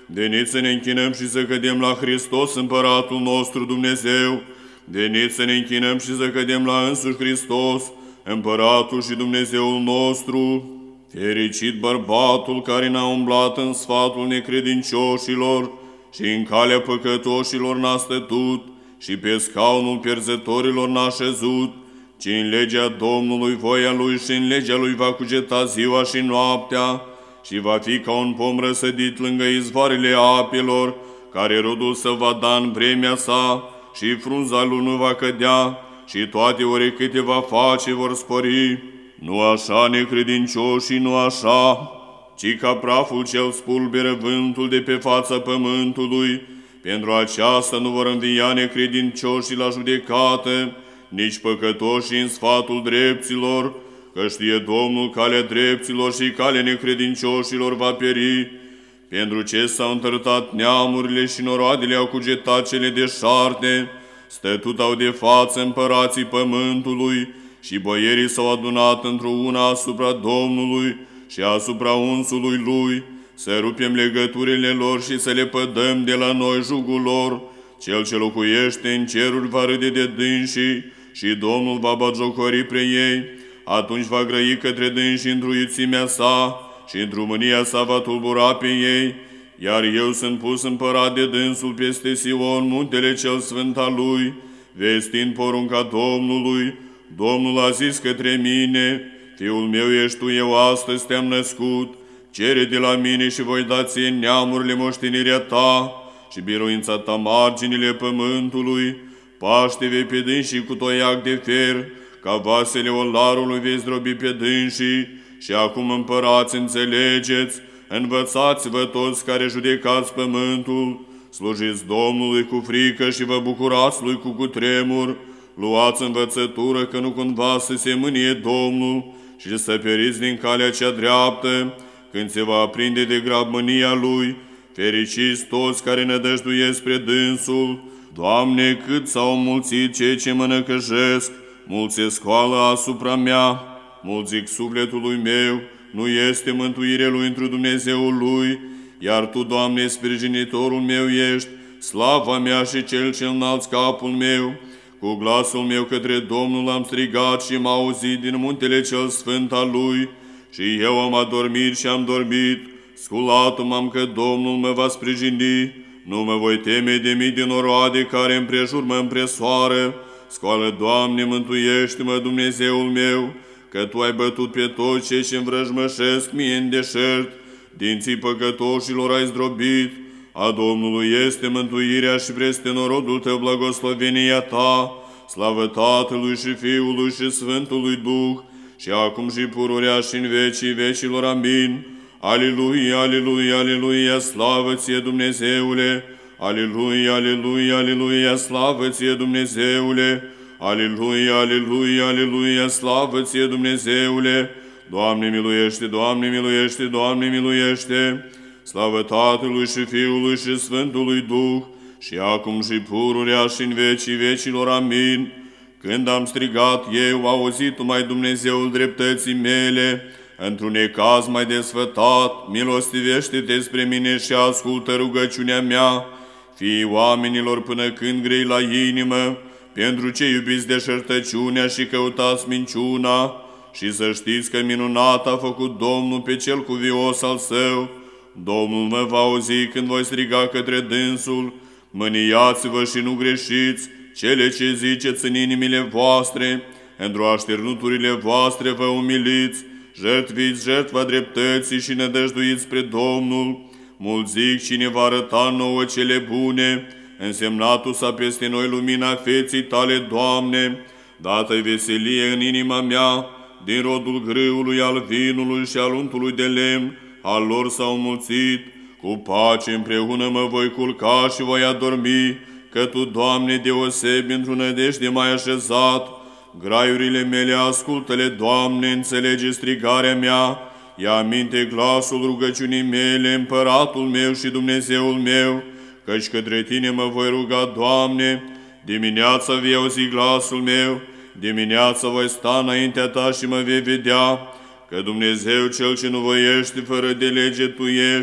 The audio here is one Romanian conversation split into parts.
veniți să ne închinăm și să cădem la Hristos, Împăratul nostru Dumnezeu, veniți să ne închinăm și să cădem la însuși Hristos, Împăratul și Dumnezeul nostru. Fericit bărbatul care n-a umblat în sfatul necredincioșilor și în calea păcătoșilor n-a stătut și pe scaunul pierzătorilor n-a șezut, ci în legea Domnului voia lui și în legea lui va cugeta ziua și noaptea și va fi ca un pom răsădit lângă izvoarele apelor, care rodul să va da în vremea sa și frunza lui nu va cădea și toate ore câte va face vor spori. Nu așa, necredincioșii, nu așa, ci ca praful ce-l spulberă vântul de pe fața pământului. Pentru aceasta nu vor învia necredincioșii la judecată, nici păcătoșii în sfatul drepților, că știe Domnul calea drepților și calea necredincioșilor va pieri. Pentru ce s-au întărtat neamurile și noroadele au cugetat cele deșarte, stătut au de față împărații pământului și boierii s-au adunat într-una asupra Domnului și asupra unsului lui, să rupem legăturile lor și să le pădăm de la noi jugul lor. Cel ce locuiește în ceruri va râde de dânsii și Domnul va batjocori pre ei. Atunci va grăi către dânsii într-o iuțimea sa și într-o mânia sa va tulbura pe ei. Iar eu sunt pus împărat de dânsul peste Sion, muntele cel sfânt al lui, vestind porunca Domnului. Domnul a zis către mine: Fiul meu ești tu, eu astăzi te-am născut. Cere de la mine și voi da ție neamurile moștenirea ta și biruința ta marginile pământului. Paște vei pe dânsii cu toiac de fer, ca vasele olarului vei zdrobi pe dânsii. Și acum, împărați, înțelegeți, învățați-vă toți care judecați pământul, slujiți Domnului cu frică și vă bucurați lui cu cutremur, luați învățătură că nu cumva să se mânie Domnul și să periți din calea cea dreaptă, când se va aprinde de grab mânia lui. Fericiți toți care nădăjduiesc spre dânsul. Doamne, cât s-au mulțit cei ce mă năcăjesc, mulți se scoală asupra mea. Mult zic sufletului meu, nu este mântuire lui întru Dumnezeul lui, iar Tu, Doamne, sprijinitorul meu ești, slava mea și cel ce înalți capul meu. Cu glasul meu către Domnul am strigat și m-a auzit din muntele cel sfânt al lui. Și eu am adormit și am dormit, sculat m-am că Domnul mă va sprijini. Nu mă voi teme de mii de noroade care împrejur mă împresoară. Scoală, Doamne, mântuiește-mă, Dumnezeul meu, că Tu ai bătut pe toți cei ce învrăjmășesc mie în deșert. Dinții păcătoșilor ai zdrobit. A Domnului este mântuirea și peste norodul Tău blagoslovenia Ta. Slavă Tatălui și Fiului și Sfântului Duh, și acum și pururea și în vecii vecilor. Amin. Aleluia, aleluia, aleluia, slavă Ție, Dumnezeule! Aleluia, aleluia, aleluia, slavă Ție, Dumnezeule! Aleluia, aleluia, aleluia, slavă Ție, Dumnezeule! Doamne miluiește, Doamne miluiește, Doamne miluiește! Slavă Tatălui și Fiului și Sfântului Duh, și acum și pururea și în vecii vecilor. Amin. Când am strigat eu, a auzit numai Dumnezeul dreptății mele. Într-un necaz mai desfătat, milostivește-te spre mine și ascultă rugăciunea mea. Fiii oamenilor, până când grei la inimă, pentru ce iubiți deșertăciunea și căutați minciuna, și să știți că minunat a făcut Domnul pe cel cuvios al Său. Domnul mă va auzi când voi striga către dânsul. Mâniați-vă și nu greșiți cele ce ziceți în inimile voastre, într-o așternuturile voastre vă umiliți, jertfiți jertfa dreptății și nădăjduiți spre Domnul. Mult zic, cine va arăta nouă cele bune, însemnatul s-a peste noi lumina feții Tale, Doamne. Dată-i veselie în inima mea, din rodul grâului, al vinului și al untului de lemn, al lor s-au mulțit. Cu pace împreună mă voi culca și voi adormi, că Tu, Doamne, deosebi într-o nădejde m-ai așezat. Graiurile mele ascultă-le, Doamne, înțelege strigarea mea. Ia aminte glasul rugăciunii mele, Împăratul meu și Dumnezeul meu, căci către Tine mă voi ruga, Doamne. Dimineața vei auzi glasul meu, dimineața voi sta înaintea Ta și mă vei vedea, că Dumnezeu cel ce nu voiește fără de lege Tu ești,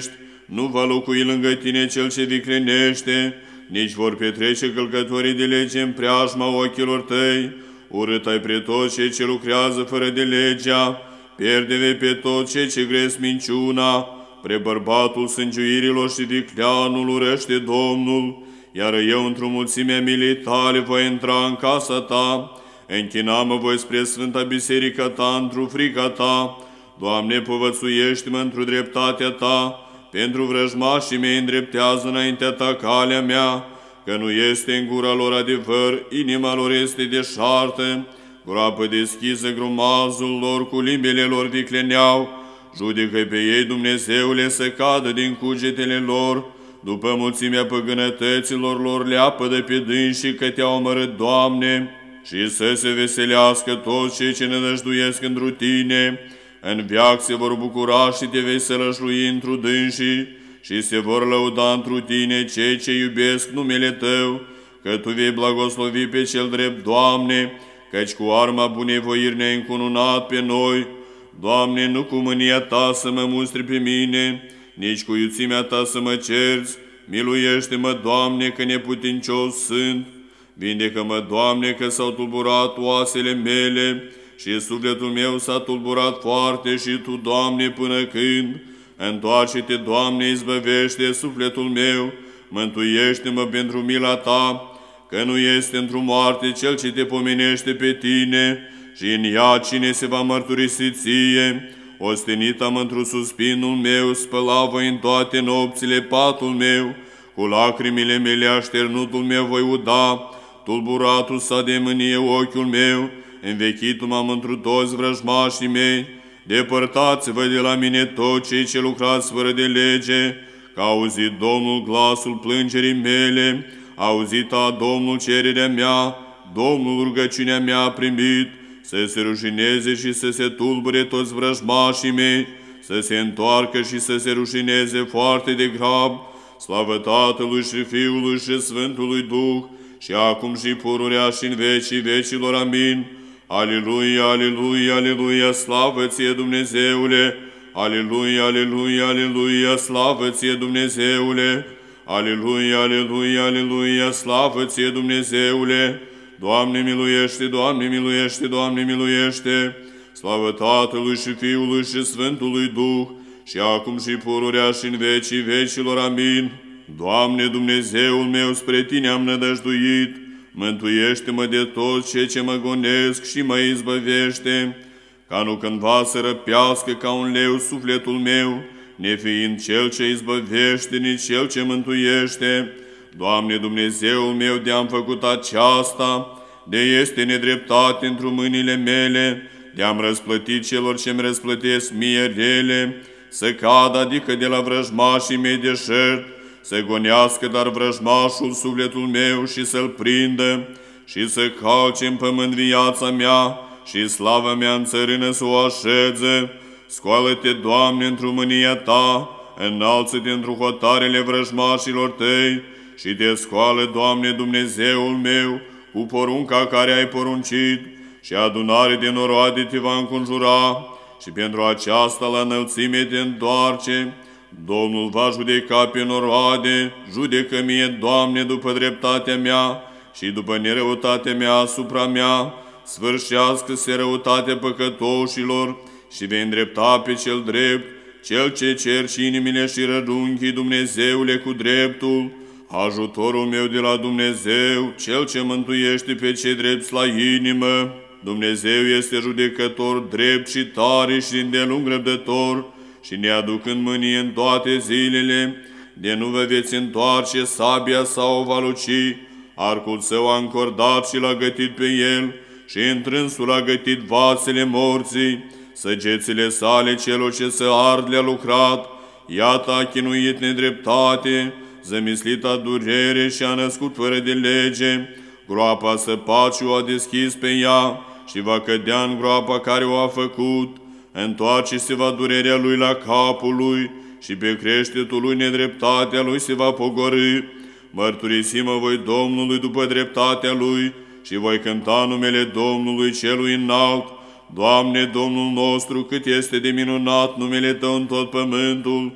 nu va locui lângă tine cel ce viclenește, nici vor petrece călcătorii de lege în preajma ochilor tăi. Urât ai pre toți cei ce lucrează fără de legea, pierde-ve pe toți cei ce gresc minciuna, pre bărbatul sângiuirilor și vicleanul urăște Domnul, iar eu într-o mulțime milii tale voi intra în casa ta, închina-mă voi spre Sfânta Biserica ta într-o frica ta. Doamne, povățuiește-mă într-o dreptatea ta, pentru vrăjmașii mei îndreptează înaintea ta calea mea, că nu este în gura lor adevăr, inima lor este deșartă, groapă deschisă grumazul lor, cu limbile lor vicleneau. Judecă pe ei, Dumnezeule, să cadă din cugetele lor, după mulțimea păgânătăților lor leapă de pe dânsii, că te-au omorât, Doamne, și să se veselească toți cei ce nădăjduiesc întru tine. În veac se vor bucura și te vei sălășlui întru dânsii, și se vor lăuda întru tine cei ce iubesc numele Tău, că Tu vei blagoslovi pe cel drept, Doamne, căci cu arma bunăvoiri ne-ai încununat pe noi. Doamne, nu cu mânia Ta să mă mustri pe mine, nici cu iuțimea Ta să mă cerți. Miluiește-mă, Doamne, că neputincios sunt. Vindecă-mă, Doamne, că s-au tulburat oasele mele și sufletul meu s-a tulburat foarte, și Tu, Doamne, până când? Întoarce-te, Doamne, izbăvește sufletul meu, mântuiește-mă pentru mila Ta, că nu este într-o moarte cel ce te pomenește pe tine, și în ea cine se va mărturisi ție. Ostenit am într-un suspinul meu, spăla voi în toate nopțile patul meu, cu lacrimile mele așternutul meu voi uda, tulburatul s-a de mânie ochiul meu, învechitul m-am întru toți vrăjmașii mei. Depărtați-vă de la mine toți cei ce lucrați fără de lege, că a auzit Domnul glasul plângerii mele, a auzit Domnul cererea mea, Domnul rugăciunea mea a primit, să se rușineze și să se tulbure toți vrăjmașii mei, să se întoarcă și să se rușineze foarte de grab. Slavă Tatălui și Fiului și Sfântului Duh, și acum și pururea și în vecii vecilor. Amin. Aleluia, aleluia, aleluia, slavă ție, Dumnezeule! Aleluia, aleluia, aleluia, slavă ție, Dumnezeule! Aleluia, aleluia, aleluia, slavă ție, Dumnezeule! Doamne miluiește, Doamne miluiește, Doamne miluiește! Slavă Tatălui și Fiului și Sfântului Duh, și acum și pururea și în vecii vecilor. Amin. Doamne Dumnezeul meu, spre Tine am nădăjduit, mântuiește-mă de toți cei ce mă gonesc și mă izbăvește, ca nu cândva să răpească ca un leu sufletul meu, nefiind Cel ce izbăvește, nici Cel ce mântuiește. Doamne Dumnezeul meu, de-am făcut aceasta, de este nedreptate într-o mâinile mele, de-am răsplătit celor ce-mi răsplătesc mie rele, să cadă, adică de la vrăjmașii mei deșert, să gonească dar vrăjmașul sufletul meu și să-l prindă, și să calce în pământ viața mea și slava mea în țărână să o așeze. Scoală-te, Doamne, într-o mânia Ta, înalță-te într-o hotarele vrăjmașilor Tăi și te scoală, Doamne Dumnezeul meu, cu porunca care ai poruncit, și adunare de noroade te va înconjura, și pentru aceasta la înălțime te întoarce. Domnul va judeca pe noroade, judecă mie, Doamne, după dreptatea mea și după nerăutatea mea asupra mea, sfârșească-se răutatea păcătoșilor și vei îndrepta pe cel drept, cel ce cerci inimile și rărunchii, Dumnezeule, cu dreptul. Ajutorul meu de la Dumnezeu, Cel ce mântuiește pe cei drepți la inimă. Dumnezeu este judecător drept și tare și îndelung răbdător, și ne aducând mânie în toate zilele, de nu vă veți întoarce sabia sau o va luci. Arcul său a încordat și l-a gătit pe el, și întrânsul a gătit vațele morții. Săgețile sale celor ce să ard le-a lucrat. Iată a chinuit nedreptate, zămislita durere și a născut fără de lege. Groapa săpaciu a deschis pe ea și va cădea în groapa care o a făcut. Întoarce-se va durerea lui la capul lui și pe creștetul lui nedreptatea lui se va pogorî. Mărturisim-mă voi Domnului după dreptatea lui și voi cânta numele Domnului celui înalt. Doamne, Domnul nostru, cât este de minunat numele Tău în tot pământul,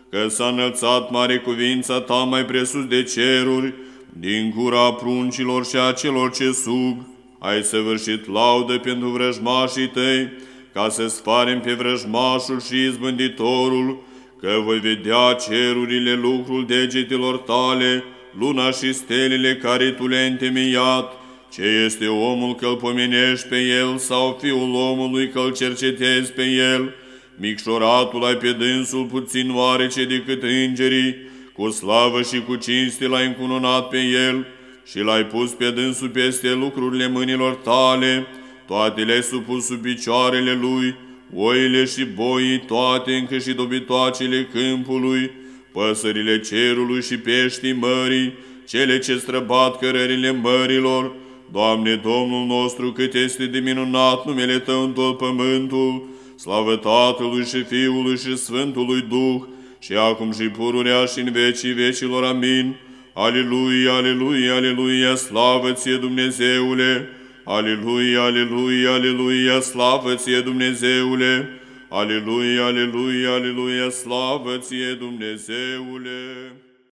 că s-a înălțat mare cuvința ta mai presus de ceruri, din gura pruncilor și a celor ce sug, ai săvârșit laudă pentru vrăjmașii tăi, ca să sparem pe vrăjmașul și izbânditorul, că voi vedea cerurile lucrul degetelor tale, luna și stelele care tu le-ai întemeiat. Ce este omul că-l pomenești pe el, sau fiul omului că-l cercetezi pe el? Micșoratul ai pe dânsul puțin oarece decât îngerii, cu slavă și cu cinste l-ai încununat pe el și l-ai pus pe dânsul peste lucrurile mâinilor tale, toate le-ai supus sub picioarele lui, oile și boii toate, încă și dobitoacele câmpului, păsările cerului și peștii mării, cele ce străbat cărările mărilor. Doamne, Domnul nostru, cât este de minunat numele Tău în tot pământul, slavă Tatălui și Fiului și Sfântului Duh, și acum și pururea și în vecii vecilor. Amin. Aleluia, aleluia, aleluia, slavă ție, Dumnezeule! Aleluia, aleluia, aleluia, slavă ție, Dumnezeule! Aleluia, aleluia, aleluia, slavă ție, Dumnezeule!